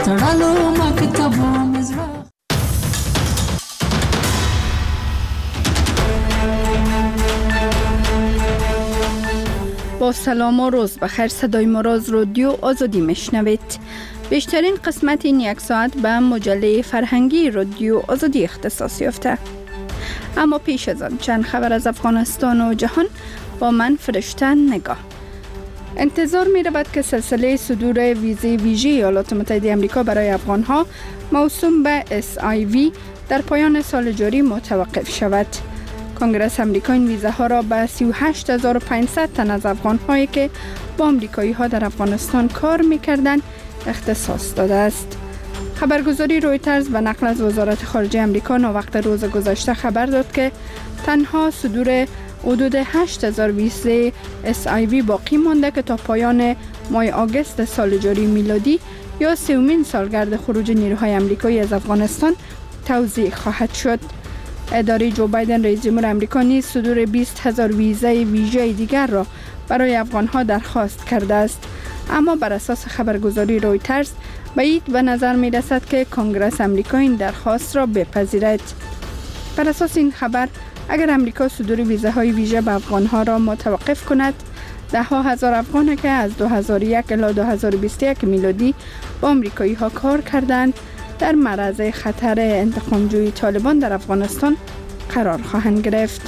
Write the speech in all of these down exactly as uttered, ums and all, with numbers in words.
تړلو مکتبو مزرا. با سلام و روز بخیر، صدای ما را از رادیو آزادی میشنوید. بیشترین قسمت این یک ساعت به مجله فرهنگی رادیو آزادی اختصاص یافته. اما پیش از آن چند خبر از افغانستان و جهان با من فرشته نگاه. انتظار می رود که سلسله صدور ویزه ویژه ایالات متحده آمریکا برای افغانها موسوم به اس آی وی در پایان سال جاری متوقف شود. کنگره آمریکا این ویزه ها را به سی و هشت هزار و پانصد تن از افغان هایی که با آمریکایی ها در افغانستان کار می‌کردند اختصاص داده است. خبرگزاری رویترز به نقل از وزارت خارجه آمریکا ناوقت روز گذشته خبر داد که تنها صدور حدود هشت هزار ویزه اس آی وی باقی مانده که تا پایان ماه آگوست سال جاری میلادی یا سومین سالگرد خروج نیروهای آمریکایی از افغانستان توزیع خواهد شد. اداره جو بایدن رئیس جمهور آمریکا نیز صدور بیست هزار ویزه ویژه دیگر را برای افغانها درخواست کرده است. اما بر اساس خبرگزاری رویترز بعید به نظر می رسد که کنگره آمریکا این درخواست را بپذیرد. بر اساس این خبر اگر آمریکا صدور ویزه های ویژه به افغانها را متوقف کند، ده ها هزار افغان که از دو هزار و یک الی دو هزار و بیست و یک میلادی با آمریکایی ها کار کردند در معرض خطر انتقامجویی طالبان در افغانستان قرار خواهند گرفت.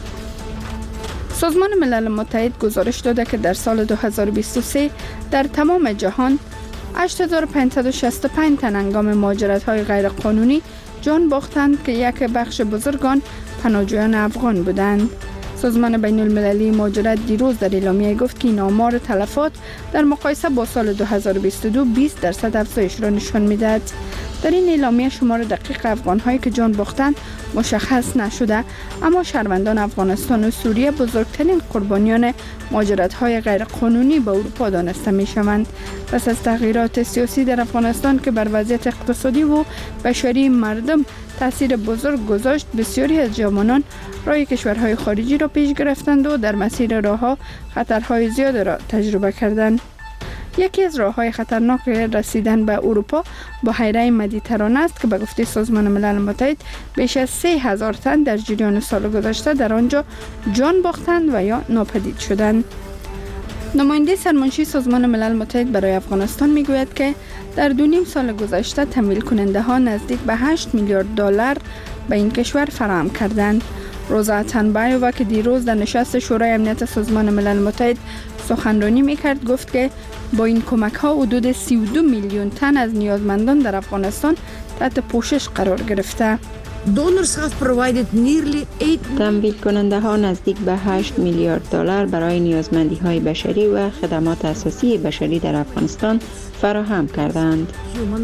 سازمان ملل متحد گزارش داده که در سال دو هزار و بیست و سه در تمام جهان هشت هزار و پانصد و شصت و پنج تن هنگام مهاجرت‌های غیرقانونی جان باختند که یک بخش بزرگ آن پناهجویان افغان بودند. سازمان بین المللی مهاجرت دیروز در اعلامیه گفت که این آمار تلفات در مقایسه با سال دو هزار و بیست و دو بیست درصد افزایش را نشان می‌دهد. در این اعلامیه شمار دقیق افغان‌هایی که جان باختند مشخص نشده، اما شهروندان افغانستان و سوریه بزرگترین قربانیان مهاجرت‌های غیرقانونی به اروپا دانسته می‌شوند. پس از تغییرات سیاسی در افغانستان که بر وضعیت اقتصادی و بشری مردم تاثیر بزرگ گذاشت، بسیاری از جوانان راه کشورهای خارجی را پیش گرفتند و در مسیر راه‌ها خطرهای زیاد را تجربه کردند. یکی از راه‌های خطرناک رسیدن به اروپا بحیره مدیترانه است که به گفته سازمان ملل متحد بیش از سه هزار تن در جریان سال گذشته در آنجا جان باختند و یا ناپدید شدند. نماینده سرمنشی سازمان ملل متحد برای افغانستان میگوید که در دو نیم سال گذشته تمویل کننده ها نزدیک به هشت میلیارد دلار به این کشور فراهم کردند. روزا تنبایووا که دیروز در نشست شورای امنیت سازمان ملل متحد سخنرانی میکرد گفت که با این کمک ها حدود سی و دو میلیون تن از نیازمندان در افغانستان تحت پوشش قرار گرفته. تمویل کننده ها نزدیک به هشت میلیارد دلار برای نیازمندی های بشری و خدمات اساسی بشری در افغانستان فراهم کردند.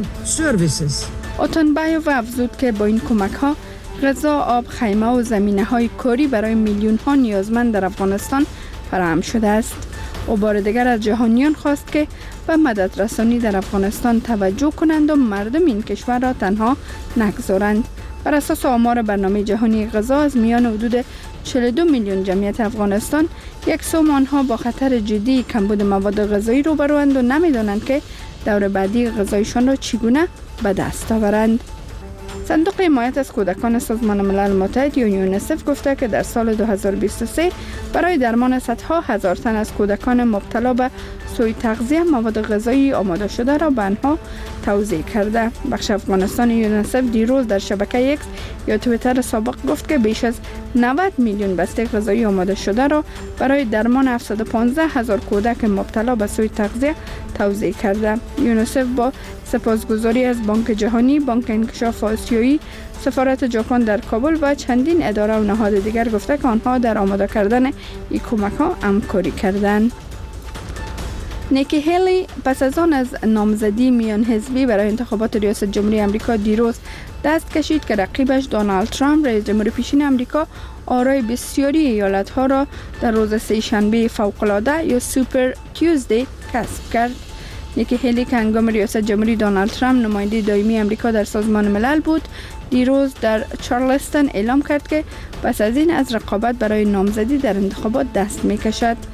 اتنبایووا افزود که با این کمک ها غذا، آب، خیمه و زمینه های کاری برای میلیون ها نیازمند در افغانستان فراهم شده است. او بار دیگر از جهانیان خواست که به مدد رسانی در افغانستان توجه کنند و مردم این کشور را تنها نگذارند. بر اساس آمار برنامه جهانی غذا از میان حدود چهل و دو میلیون جمعیت افغانستان، یک سوم آنها با خطر جدی کمبود مواد غذایی روبروند و نمیدانند که دور بعدی غذایشان را چگونه به دست آورند. صندوق حمایت از کودکان سازمان ملل متحد یا یونیسف گفته که در سال دو هزار و بیست و سه برای درمان صدها هزار تن از کودکان مبتلا به سوء تغذیه مواد غذایی آماده شده را به آنها توزیع کرده. بخش افغانستان یونیسف دیروز در شبکه اکس یا توییتر سابق گفت که بیش از نود میلیون بسته غذایی آماده شده را برای درمان هفتصد و پانزده هزار کودک مبتلا به سوء تغذیه توزیع کرده. یونیسف با سپاسگزاری از بانک جهانی، بانک انکشاف آسیایی، سفارت ژاپن در کابل و چندین اداره و نهاد دیگر گفته که آنها در آماده کردن این کمک ها همکاری کردند. نیکی هیلی پس از آن از نامزدی میان حزبی برای انتخابات ریاست جمهوری آمریکا دیروز دست کشید که رقیبش دونالد ترامپ رئیس جمهور پیشین آمریکا آرای بسیاری ایالت ها را در روز سه شنبه فوق العاده یا سوپر تیوزدی کسب کرد. نیکی هیلی که هنگام ریاست جمهوری دونالد ترامپ نماینده دائمی آمریکا در سازمان ملل بود، دیروز در چارلستون اعلام کرد که پس از این از رقابت برای نامزدی در انتخابات دست میکشد.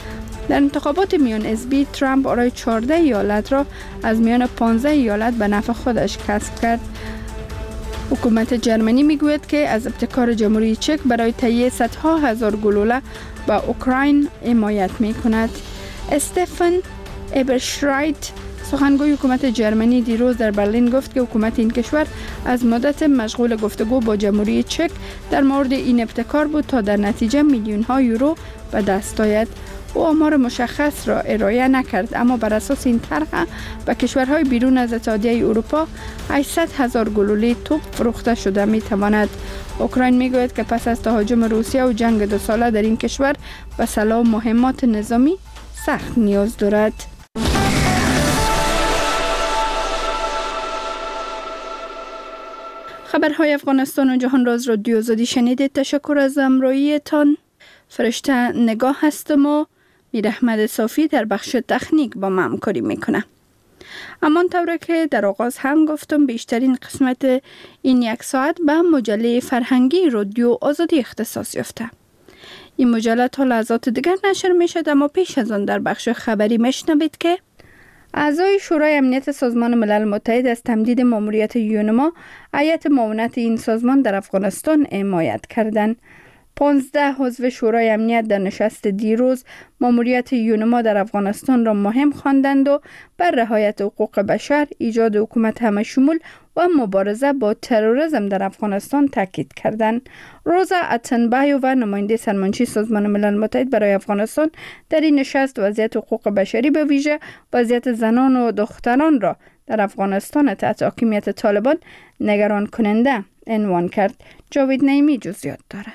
در انتخابات میان حزبی ترامپ آرای چهارده ایالت را از میان پانزده ایالت به نفع خودش کسب کرد. حکومت جرمنی میگوید که از ابتکار جمهوری چک برای تهیه صدها هزار گلوله به اوکراین حمایت میکند. استفن ابرشرایت سخنگوی حکومت جرمنی دیروز در برلین گفت که حکومت این کشور از مدت مشغول گفتگو با جمهوری چک در مورد این ابتکار بود تا در نتیجه میلیون ها یورو به دست آید. او آمار مشخص را ارائه نکرد، اما بر اساس این طرح به کشورهای بیرون از اتحادیه اروپا هشتصد هزار گلوله توپ فروخته شده می تواند. اوکراین می گوید که پس از تهاجم روسیه و جنگ دو ساله در این کشور به سلاح و مهمات نظامی سخت نیاز دارد. خبرهای افغانستان و جهان راز را دیوزادی شنیدید. تشکر از همراهیتان. فرشته نگاه هستم و میر احمد صافی در بخش تکنیک با من همکاری میکنه. همان طوره که در آغاز هم گفتم بیشترین قسمت این یک ساعت به مجله فرهنگی رادیو آزادی اختصاص یافته. این مجله تا لحظات دیگر نشر می شد، اما پیش از آن در بخش خبری میشنوید که اعضای شورای امنیت سازمان ملل متحد از تمدید ماموریت یونما هیئت معاونت این سازمان در افغانستان حمایت کردند. پانزده عضو شورای امنیت در نشست دیروز ماموریت یونما در افغانستان را مهم خواندند و بر رعایت حقوق بشر، ایجاد حکومت همه‌شمول و مبارزه با تروریسم در افغانستان تاکید کردند. روزا اتنبایووا نماینده سرمنشی سازمان ملل متحد برای افغانستان در این نشست وضعیت حقوق بشری به ویژه وضعیت زنان و دختران را در افغانستان تحت حاکمیت طالبان نگران کننده عنوان کرد. جاوید نعیمی جزئیات داره.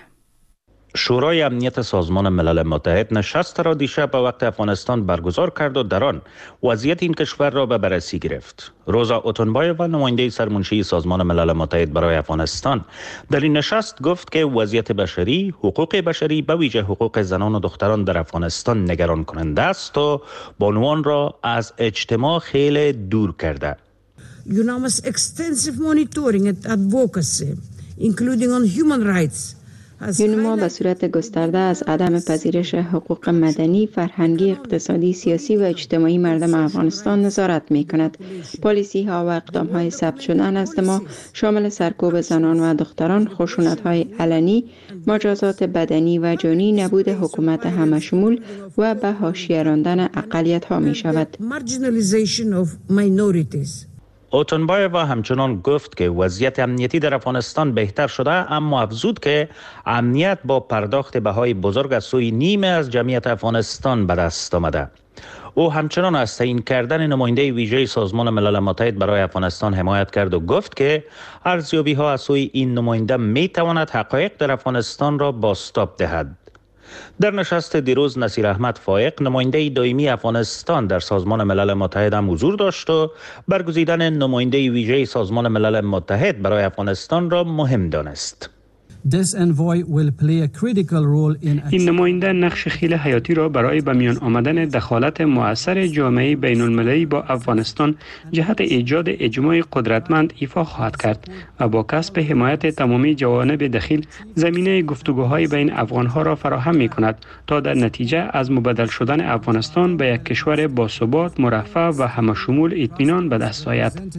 شورای امنیت سازمان ملل متحد نشست را دیشب به وقت افغانستان برگزار کرد و در آن وضعیت این کشور را به بررسی گرفت. روزا اتنبایووا نماینده سرمنشی سازمان ملل متحد برای افغانستان در این نشست گفت که وضعیت بشری، حقوق بشری به ویژه حقوق زنان و دختران در افغانستان نگران کننده است و بانوان را از اجتماع خیلی دور کرده. Unanimous extensive monitoring and advocacy, including on human rights. یونما به صورت گسترده از عدم پذیرش حقوق مدنی، فرهنگی، اقتصادی، سیاسی و اجتماعی مردم افغانستان نظارت می کند. پالیسی ها و اقدام های ثبت شده نزد ما شامل سرکوب زنان و دختران، خشونت های علنی، مجازات بدنی و جانی، نبود حکومت همه‌شمول و به حاشیه راندن اقلیت ها می شود. اتنبایووا همچنان گفت که وضعیت امنیتی در افغانستان بهتر شده، اما افزود که امنیت با پرداخت بهای بزرگ از سوی نیمه از جمعیت افغانستان به دست آمده. او همچنان از تعیین کردن نماینده ویژه سازمان ملل متحد برای افغانستان حمایت کرد و گفت که ارزیابی ها از سوی این نماینده می تواند حقایق در افغانستان را بازتاب دهد. در نشست دیروز نصیر احمد فائق نماینده دائمی افغانستان در سازمان ملل متحد هم حضور داشت و برگزیدن نماینده ویژه سازمان ملل متحد برای افغانستان را مهم دانست. این نماینده نقش خیلی حیاتی را برای به میان آمدن دخالت مؤثر جامعه بین المللی با افغانستان جهت ایجاد اجماع قدرتمند ایفا خواهد کرد و با کسب حمایت تمامی جوانب دخیل زمینه گفتگوهای بین افغانها را فراهم می کند تا در نتیجه از مبدل شدن افغانستان به یک کشور باثبات، مرفه و همه‌شمول اطمینان به دست آید.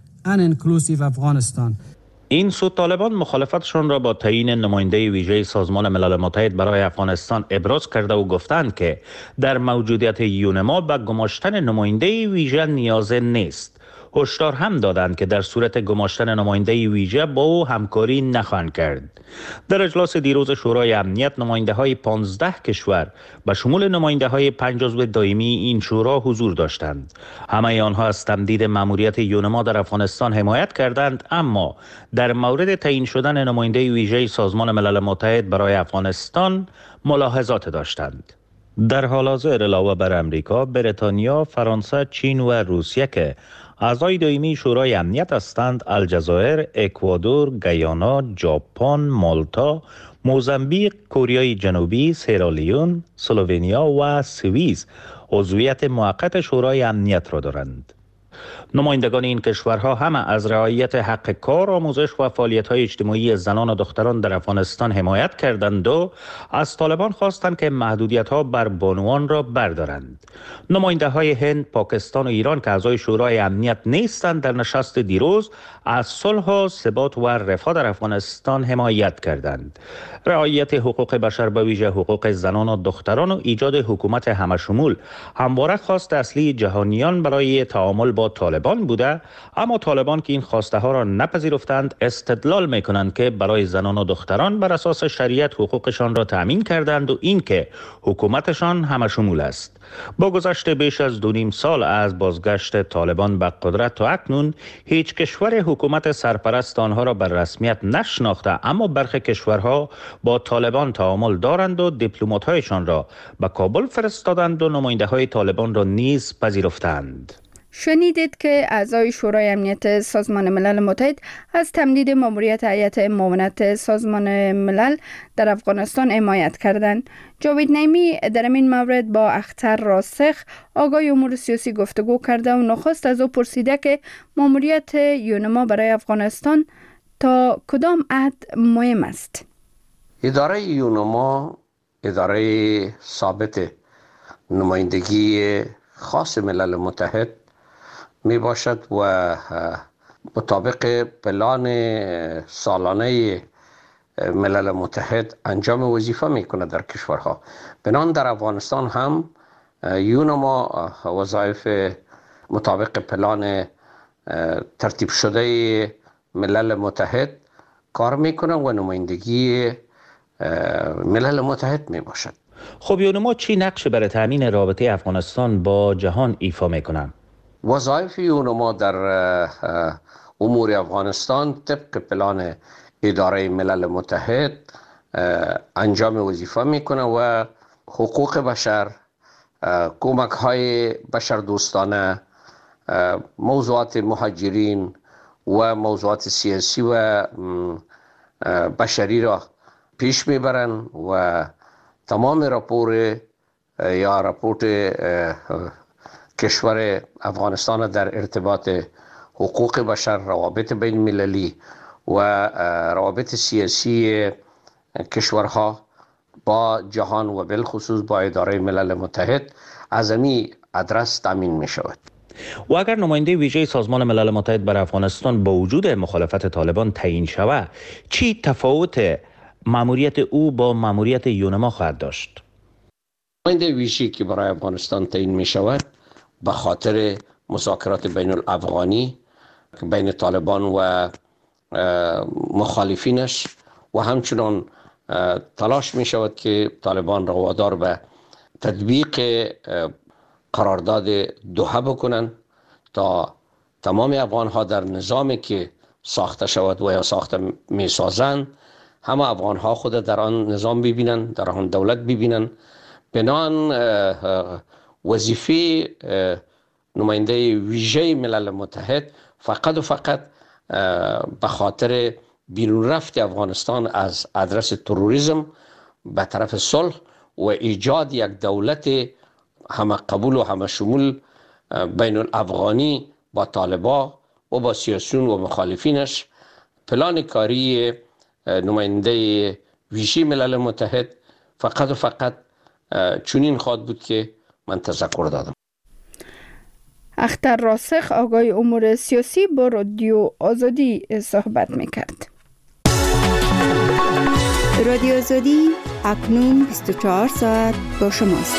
این سو طالبان مخالفتشان را با تعیین نماینده ویژه سازمان ملل متحد برای افغانستان ابراز کرده و گفتند که در موجودیت یونما به گماشتن نماینده ویژه نیاز نیست. هشدار هم دادند که در صورت گماشتن نماینده ویژه با او همکاری نخواهند کرد. در اجلاس دیروز شورای امنیت نماینده های پانزده کشور به شمول نماینده های پنج عضو دائمی این شورا حضور داشتند. همه آنها از تمدید ماموریت یونما در افغانستان حمایت کردند، اما در مورد تعیین شدن نماینده ویژه سازمان ملل متحد برای افغانستان ملاحظات داشتند. در حال حاضر علاوه بر امریکا، بریتانیا، فرانسه، چین و روسیه که اعضای دائمی شورای امنیت هستند، الجزایر، اکوادور، گیانا، ژاپن، مالتا، موزامبیک، کره جنوبی، سیرالیون، اسلوونیا و سوئیس عضویت موقت شورای امنیت را دارند. نمایندگان این کشورها همه از رعایت حق کار، آموزش و فعالیت‌های اجتماعی زنان و دختران در افغانستان حمایت کردند و از طالبان خواستند که محدودیت‌ها بر بانوان را بردارند. نماینده‌های هند، پاکستان و ایران که اعضای شورای امنیت نیستند در نشست دیروز از صلح و ثبات و رفاه در افغانستان حمایت کردند. رعایت حقوق بشر به ویژه حقوق زنان و دختران و ایجاد حکومت همشمول همواره خواست اصلی جهانیان برای تعامل با طالبان بوده، اما طالبان که این خواسته ها را نپذیرفتند استدلال میکنند که برای زنان و دختران بر اساس شریعت حقوقشان را تأمین کردند و این که حکومتشان همشمول است. با گذشت بیش از دو نیم سال از بازگشت طالبان به قدرت تا اکنون هیچ کشور حکومت سرپرست آنها را بر رسمیت نشناخته، اما برخی کشورها با طالبان تعامل دارند و دیپلمات‌هایشان را به کابل فرستادند و نماینده‌های طالبان را نیز پذیرفتند. شنیدید که اعضای شورای امنیت سازمان ملل متحد از تمدید ماموریت هیئت معاونت سازمان ملل در افغانستان حمایت کردند. جاوید نعیمی در این مورد با اختر راسخ آگاه امور سیاسی گفتگو کرده و نخست از او پرسیده که ماموریت یونما برای افغانستان تا کدام حد مهم است. اداره یونما اداره ثابت نمایندگی خاص ملل متحد می باشد و مطابق پلان سالانه ملل متحد انجام وظیفه می کند در کشورها. بنان در افغانستان هم یونما وظایف مطابق پلان ترتیب شده ملل متحد کار می کند و نمایندگی ملل متحد می باشد. خب یونما چی نقش برای تامین رابطه افغانستان با جهان ایفا می کند؟ وظایف یونما در امور افغانستان طبق پلان اداره ملل متحد انجام وظیفه میکنه و حقوق بشر، کمک های بشر دوستانه، موضوعات مهاجرین و موضوعات سیاسی و بشری را پیش میبرن و تمام راپور یا راپورت کشور افغانستان در ارتباط حقوق بشر، روابط بین المللی و روابط سیاسی کشورها با جهان و بالخصوص با اداره ملل متحد از امی ادرس تامین می شود. و اگر نماینده ویژه سازمان ملل متحد بر افغانستان با وجود مخالفت طالبان تعیین شود، چی تفاوت ماموریت او با ماموریت یونما خواهد داشت؟ نماینده ویژه که برای افغانستان تعیین می شود به خاطر مذاکرات بین الافغانی بین طالبان و مخالفینش و همچنان تلاش می شود که طالبان را وادار به تطبیق قرارداد دوحه بکنن تا تمام افغان ها در نظامی که ساخته شود و یا ساخته می سازند همه افغان ها خود در آن نظام ببینن، در آن دولت ببینن. بنان وظیفه نماینده ویژه ملل متحد فقط و فقط به خاطر بیرون رفت افغانستان از ادرس تروریسم به طرف صلح و ایجاد یک دولت همه قبول و همه شمول بین الافغانی با طالبان و با سیاسیون و مخالفینش. پلان کاری نماینده ویژه ملل متحد فقط و فقط چنین خواهد بود که من تذکر دادم. اختر راسخ آگاه امور سیاسی با رادیو آزادی صحبت میکرد. رادیو آزادی اکنون بیست و چهار ساعت با شماست.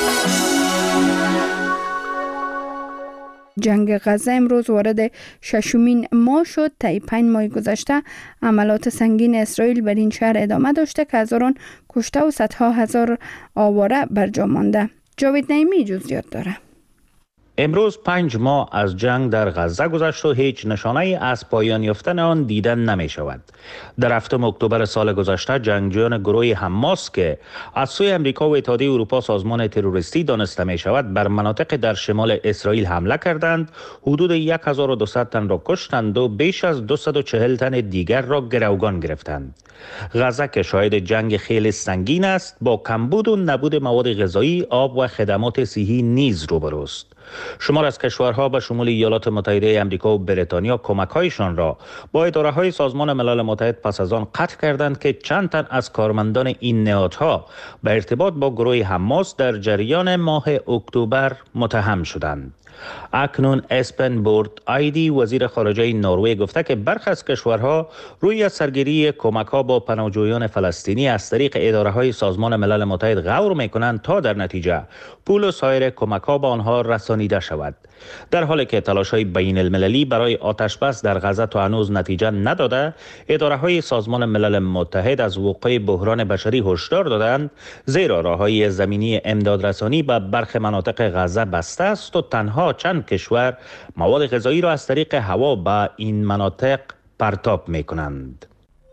جنگ غزه امروز وارد ششمین ماه شد. طی پنج ماه گذشته عملات سنگین اسرائیل بر این شهر ادامه داشته که هزاران کشته و صدها هزار آواره بر جا مانده. جاوید نعیمی جزئیات داره. امروز پنج ماه از جنگ در غزه گذشت و هیچ نشانه از پایان یافتن آن دیدن نمی شود. در هفتم اکتبر سال گذشته جنگجویان گروه حماس که از سوی امریکا و اتحادیه اروپا سازمان تروریستی دانسته می شود بر مناطق در شمال اسرائیل حمله کردند، حدود هزار و دویست تن را کشتند و بیش از دویست و چهل تن دیگر را گروگان گرفتند. غزه که شاهد جنگ خیلی سنگین است، با کمبود و نبود مواد غذایی، آب و خدمات صحی نیز روبروست. شمار از کشورها به شمول ایالات متحده آمریکا و بریتانیا کمک‌هایشان را با اداره‌های سازمان ملل متحد پس از آن قطع کردند که چند تن از کارمندان این نهادها به ارتباط با گروه حماس در جریان ماه اکتبر متهم شدند. اکنون اسپن بورد آیدی وزیر خارجه نروژ گفته که برخی از کشورها روی سرگیری کمک‌ها با پناهجویان فلسطینی از طریق اداره‌های سازمان ملل متحد غور می‌کنند تا در نتیجه پول و سایر کمک‌ها به آنها رسانیده شود. در حالی که تلاش‌های بین المللی برای آتش‌بس در غزه تا هنوز نتیجه نداده، اداره‌های سازمان ملل متحد از وقوع بحران بشری هشدار دادند، زیرا راه‌های زمینی امدادرسانی به برخی مناطق غزه بسته است و تنها چند کشور مواد غذایی را از طریق هوا به این مناطق پرتاب می‌کنند.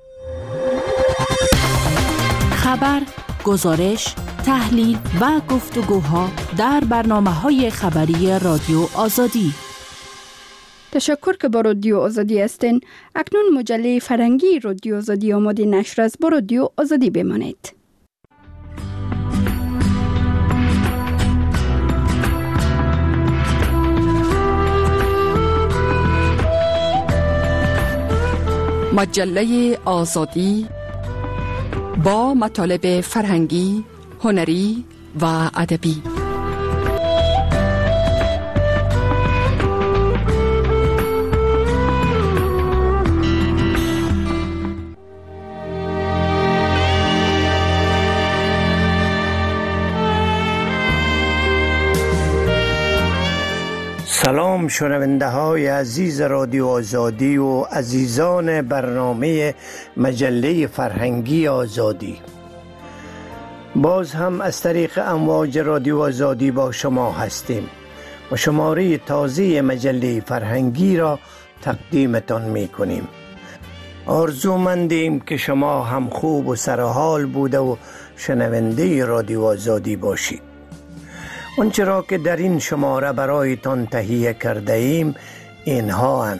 خبر، گزارش، تحلیل و گفتگوها در برنامه‌های خبری رادیو آزادی. تشکر که با رادیو آزادی هستین. اکنون مجله فرهنگی رادیو آزادی آماده نشر است. با رادیو آزادی بمانید. مجله آزادی با مطالب فرهنگی، هنری و ادبی. سلام شنونده های عزیز رادیو آزادی و عزیزان برنامه مجله فرهنگی آزادی. باز هم از طریق امواج رادیو آزادی با شما هستیم و شماره تازه مجله فرهنگی را تقدیمتان می کنیم. آرزومندیم که شما هم خوب و سرحال بوده و شنونده رادیو آزادی باشید. آنچه را که در این شماره برایتان تهیه کرده ایم اینها اند: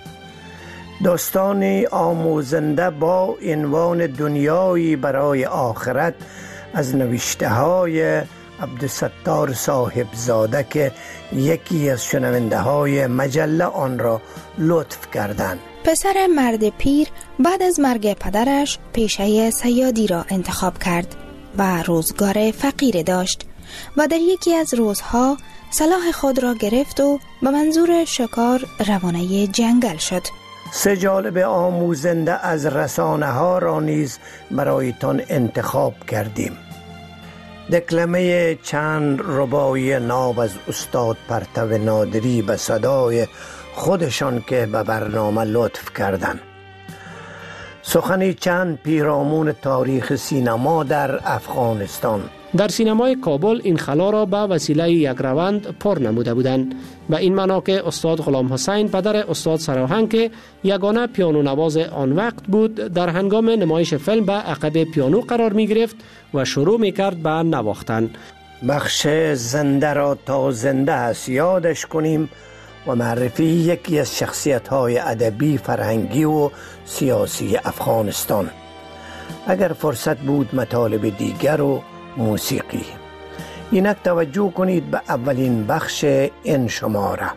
داستان آموزنده با عنوان دنیایی برای آخرت از نوشته های عبدالستار صاحبزاده که یکی از شنونده های مجله آن را لطف کردند. پسر مرد پیر بعد از مرگ پدرش پیشه صیادی را انتخاب کرد و روزگار فقیر داشت و در یکی از روزها سلاح خود را گرفت و به منظور شکار روانه جنگل شد. سه جالب آموزنده از رسانه ها را نیز برایتان انتخاب کردیم. دکلمه چند رباعی ناب از استاد پرتو نادری به صدای خودشان که به برنامه لطف کردند. سخنی چند پیرامون تاریخ سینما در افغانستان. در سینمای کابل این خلا را به وسیله یک روند پر نموده بودند. به این معنا که استاد غلام حسین پدر استاد سراهنگ که یگانه پیانو نواز آن وقت بود در هنگام نمایش فیلم به عقب پیانو قرار می گرفت و شروع می کرد به نواختن. بخش زنده را تا زنده است یادش کنیم و معرفی یکی از شخصیت‌های ادبی، فرهنگی و سیاسی افغانستان. اگر فرصت بود مطالب دیگر و موسیقی. اینک توجه کنید به اولین بخش این شماره.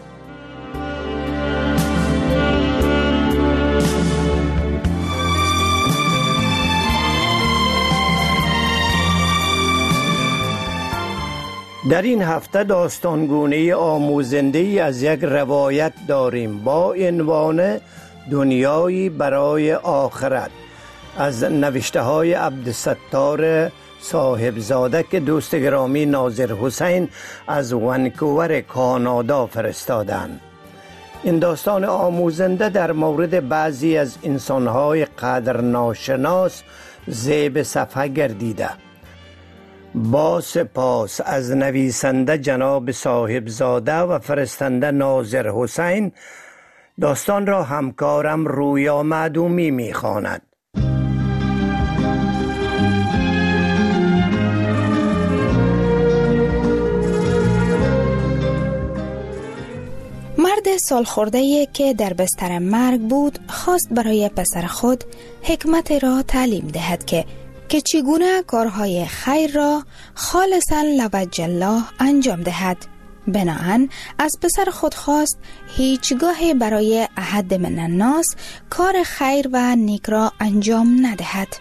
در این هفته داستانگونه آموزنده از یک روایت داریم با عنوان دنیایی برای آخرت از نوشته های عبدالستار صاحبزاده که دوست گرامی ناظر حسین از ونکوور کانادا فرستادند. این داستان آموزنده در مورد بعضی از انسانهای قدر ناشناس زیب صفحه گردیده. با سپاس از نویسنده جناب صاحبزاده و فرستنده ناظر حسین، داستان را همکارم رویا معدومی می‌خواند. مرد سالخورده‌ای که در بستر مرگ بود خواست برای پسر خود حکمت را تعلیم دهد که که چگونه کارهای خیر را خالصاً لوجه الله انجام دهد. بناهن از پسر خود خواست هیچگاه برای احد من الناس کار خیر و نیک را انجام ندهد.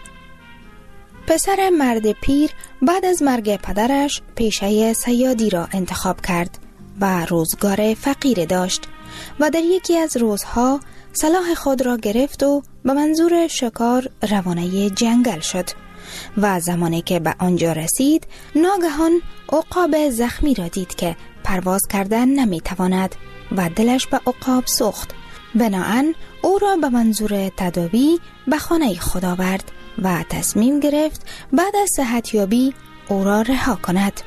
پسر مرد پیر بعد از مرگ پدرش پیشه صیادی را انتخاب کرد و روزگار فقیر داشت و در یکی از روزها سلاح خود را گرفت و به منظور شکار روانه جنگل شد و زمانی که به آنجا رسید ناگهان عقاب زخمی را دید که پرواز کردن نمی تواند و دلش به عقاب سوخت. بناهن او را به منظور تداوی به خانه خود آورد و تصمیم گرفت بعد از صحتیابی او را رها کند.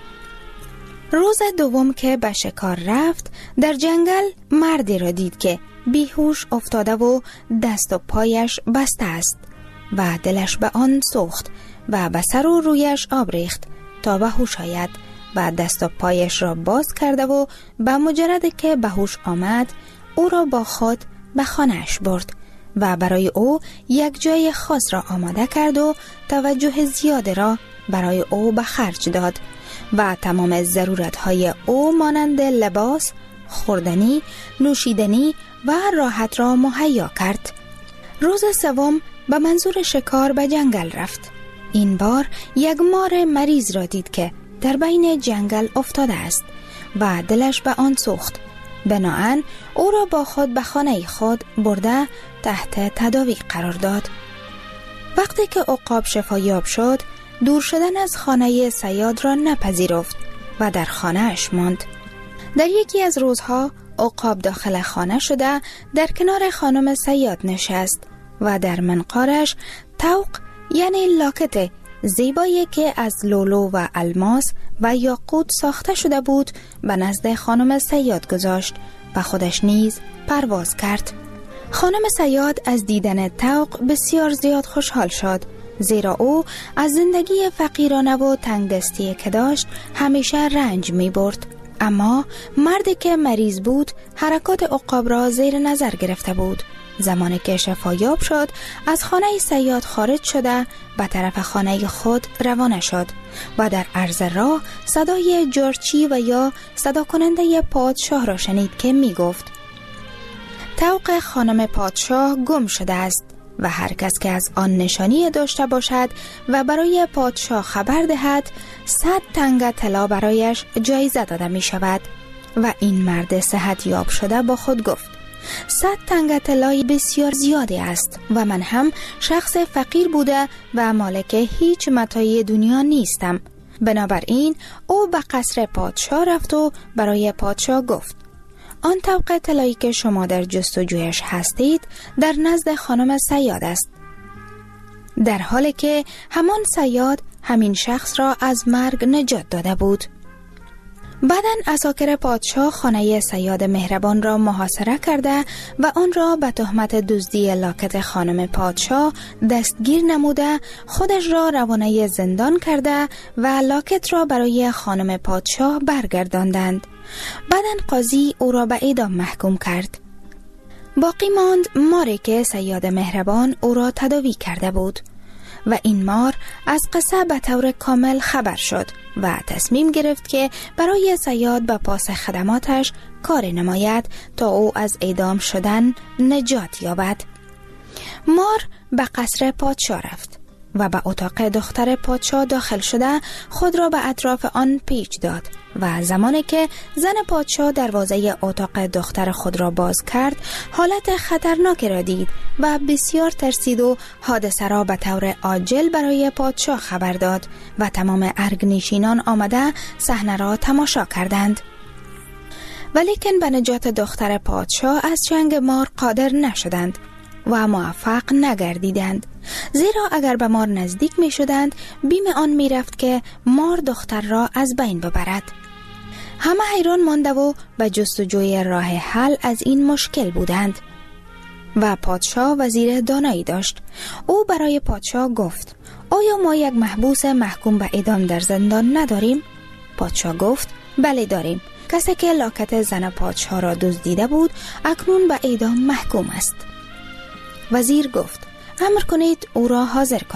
روز دوم که به شکار رفت در جنگل مردی را دید که بیهوش افتاده و دست و پایش بسته است و دلش به آن سوخت و به سر و رویش آب ریخت تا به هوش آید و دست و پایش را باز کرده و به مجرد که به هوش آمد او را با خود به خانه‌اش برد و برای او یک جای خاص را آماده کرد و توجه زیاد را برای او به خرج داد و تمام ضرورت‌های او مانند لباس، خوردنی، نوشیدنی و راحت را مهیا کرد. روز سوم به منظور شکار به جنگل رفت. این بار یک مار مریض را دید که در بین جنگل افتاده است و دلش به آن سوخت. بناهن او را با خود به خانه خود برده تحت تداوی قرار داد. وقتی که عقاب شفایاب شد دور شدن از خانه صیاد را نپذیرفت و در خانه‌اش ماند. در یکی از روزها عقاب داخل خانه شده در کنار خانم صیاد نشست و در منقارش طوق یعنی لاکت زیبایی که از لولو و الماس و یاقوت ساخته شده بود به نزد خانم صیاد گذاشت و خودش نیز پرواز کرد. خانم صیاد از دیدن طوق بسیار زیاد خوشحال شد، زیرا او از زندگی فقیرانه و تنگدستی که داشت همیشه رنج می برد. اما مردی که مریض بود حرکات عقاب را زیر نظر گرفته بود. زمانی که شفایاب شد از خانه صیاد خارج شده به طرف خانه خود روانه شد و در عرض راه صدای جارچی و یا صدا کننده پادشاه را شنید که می گفت طوق خانم پادشاه گم شده است و هر کس که از آن نشانی داشته باشد و برای پادشاه خبر دهد صد تنگ طلا برایش جایزه داده می شود. و این مرد صحت یاب شده با خود گفت صد تنگ طلای بسیار زیادی است و من هم شخص فقیر بوده و مالک هیچ متاع دنیا نیستم. بنابراین او به قصر پادشاه رفت و برای پادشاه گفت آن طوق طلایی که شما در جستجویش هستید در نزد خانم صیاد است، در حالی که همان صیاد همین شخص را از مرگ نجات داده بود. بعداً عساکر پادشاه خانه صیاد مهربان را محاصره کرده و آن را به تهمت دزدی لاکت خانم پادشاه دستگیر نموده خودش را روانه زندان کرده و لاکت را برای خانم پادشاه برگرداندند. بعداً قاضی او را به اعدام محکوم کرد. باقی ماند ماری که صیاد مهربان او را تداوی کرده بود و این مار از قصه به طور کامل خبر شد و تصمیم گرفت که برای صیاد به پاس خدماتش کار نماید تا او از اعدام شدن نجات یابد. مار به قصر پادشاه رفت و به اتاق دختر پادشاه داخل شده خود را به اطراف آن پیچ داد و زمانی که زن پادشاه دروازه اتاق دختر خود را باز کرد حالت خطرناک را دید و بسیار ترسید و حادثه را به طور عاجل برای پادشاه خبر داد و تمام ارگنشینان آمده صحنه را تماشا کردند. ولیکن به نجات دختر پادشاه از چنگ مار قادر نشدند و موفق نگردیدند، زیرا اگر به مار نزدیک می شدند بیم آن می رفت که مار دختر را از بین ببرد. همه حیران مانده و به جستجوی راه حل از این مشکل بودند و پادشاه وزیر دانایی داشت. او برای پادشاه گفت آیا ما یک محبوس محکوم به اعدام در زندان نداریم؟ پادشاه گفت بله داریم. کسی که لاکت زن پادشاه را دزدیده بود اکنون به اعدام محکوم است. وزیر گفت امر کنید او را حاضر کنند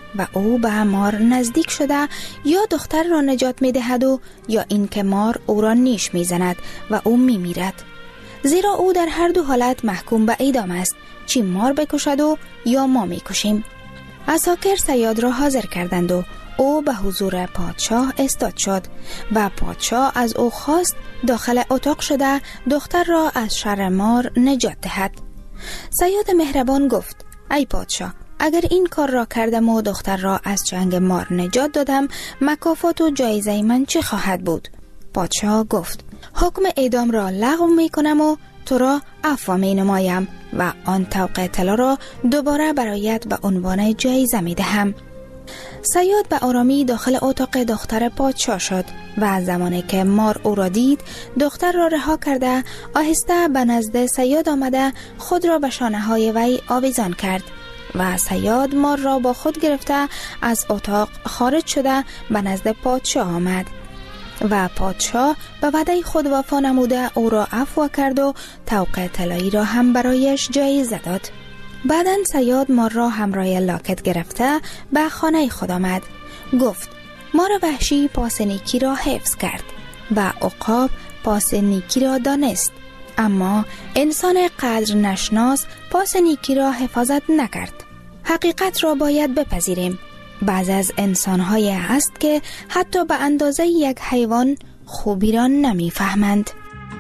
و او به مار نزدیک شده یا دختر را نجات می دهد و یا اینکه مار او را نیش می زند و او می میرد. زیرا او در هر دو حالت محکوم به اعدام است، چی مار بکشد و یا ما می کشیم. عساکر صیاد را حاضر کردند و او به حضور پادشاه استاد شد و پادشاه از او خواست داخل اتاق شده دختر را از شر مار نجات دهد. صیاد مهربان گفت: ای پادشاه، اگر این کار را کردم و دختر را از چنگ مار نجات دادم، مکافات و جایزه من چه خواهد بود؟ پادشاه گفت: حکم اعدام را لغو می کنم و تو را عفو می نمایم و آن طوق طلا را دوباره برایت به عنوان جایزه می دهم. صیاد به آرامی داخل اتاق دختر پادشاه شد و زمانی که مار او را دید، دختر را رها کرده آهسته به نزد صیاد آمده خود را به شانه های وی آویزان کرد و صیاد مار را با خود گرفته از اتاق خارج شده به نزد پادشاه آمد و پادشاه به وعده خود وفا نموده او را عفو کرد و طوق طلایی را هم برایش جایزه داد. بعداً صیاد مار را همراه لاکت گرفته به خانه خود آمد. گفت: مار وحشی پاس نیکی را حفظ کرد و عقاب پاس نیکی را دانست، اما انسان قدر نشناس پاس نیکی را حفاظت نکرد. حقیقت را باید بپذیریم. بعض از انسان‌های هست که حتی به اندازه یک حیوان خوبی را نمی‌فهمند.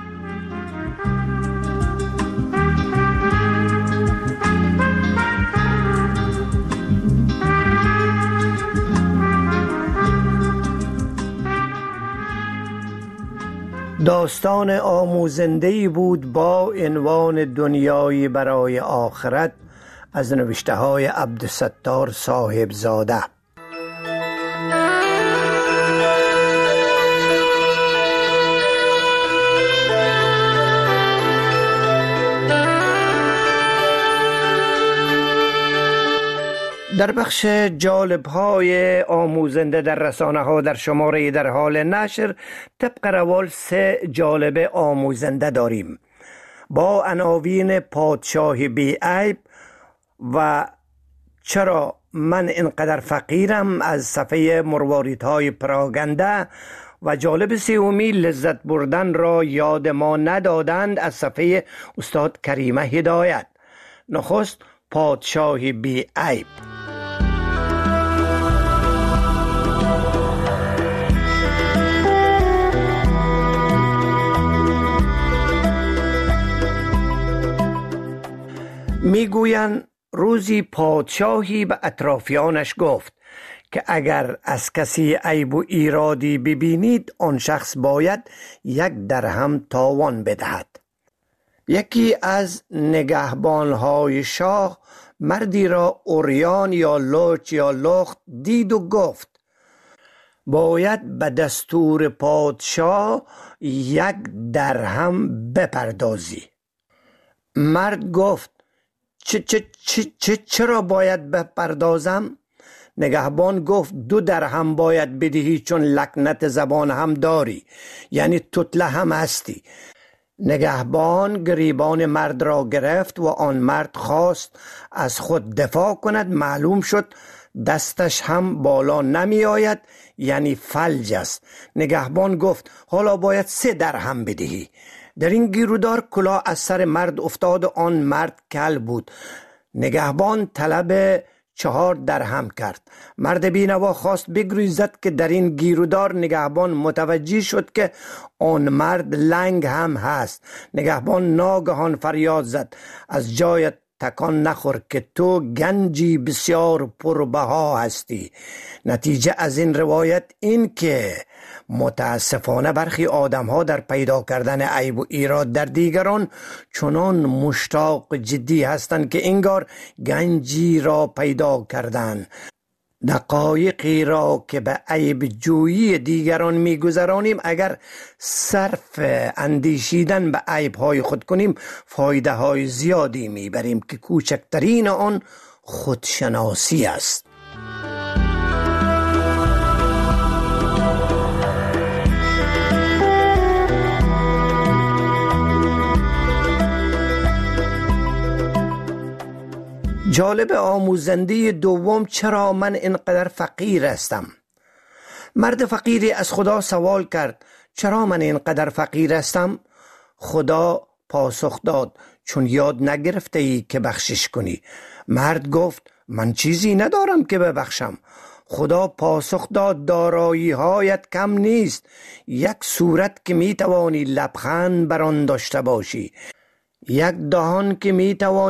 داستان آموزنده‌ای بود با عنوان دنیایی برای آخرت از نوشته های عبدالستار صاحبزاده. در بخش جالب های آموزنده در رسانه ها در شماره در حال نشر طبق روال سه جالب آموزنده داریم با عناوین پادشاه بی عیب و چرا من اینقدر فقیرم از صفحه مرواریدهای پراگنده و جالب سومی لذت بردن را یاد ما ندادند از صفحه استاد کریمه هدایت. نخست پادشاه بی عیب. میگویند روزی پادشاهی به اطرافیانش گفت که اگر از کسی عیب و ایرادی ببینید آن شخص باید یک درهم تاوان بدهد. یکی از نگهبانهای شاه مردی را عریان یا لوچ یا لخت دید و گفت باید به دستور پادشاه یک درهم بپردازی. مرد گفت چه چه چه چه چرا باید بپردازم؟ نگهبان گفت دو درهم باید بدهی چون لکنت زبان هم داری، یعنی توتله هم هستی. نگهبان گریبان مرد را گرفت و آن مرد خواست از خود دفاع کند. معلوم شد دستش هم بالا نمی آید، یعنی فلج است. نگهبان گفت حالا باید سه درهم بدهی. در این گیرودار کلاه از سر مرد افتاد و آن مرد کل بود. نگهبان طلب چهار درهم کرد. مرد بینوا خواست بگریزد که در این گیرودار نگهبان متوجه شد که آن مرد لنگ هم هست. نگهبان ناگهان فریاد زد از جایت تکان نخور که تو گنجی بسیار پربها هستی. نتیجه از این روایت این که متاسفانه برخی آدم ها در پیدا کردن عیب و ایراد در دیگران چنان مشتاق جدی هستند که انگار گنجی را پیدا کردند. دقایقی را که به عیب جویی دیگران میگذرانیم اگر صرف اندیشیدن به عیب های خود کنیم فایده های زیادی میبریم که کوچکترین آن خودشناسی است. جالب آموزنده دوم چرا من اینقدر فقیر هستم. مرد فقیری از خدا سوال کرد چرا من اینقدر فقیر هستم؟ خدا پاسخ داد چون یاد نگرفته ای که بخشش کنی. مرد گفت من چیزی ندارم که ببخشم. خدا پاسخ داد دارایی هایت کم نیست، یک صورت که می توانی لبخند بر آن داشته باشی، یک دهان که می توانی